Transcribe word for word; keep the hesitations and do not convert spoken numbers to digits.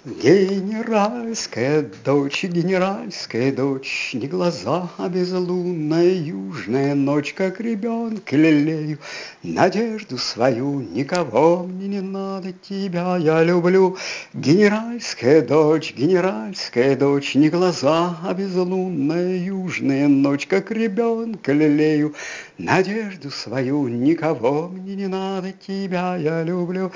Генеральская дочь, генеральская дочь, не глаза, а безлунная южная ночь, как ребенка лелею, надежду свою, никого мне не надо, тебя я люблю. Генеральская дочь, генеральская дочь, не глаза, а безлунная южная ночь, как ребенка лелею, надежду свою, никого мне не надо, тебя я люблю.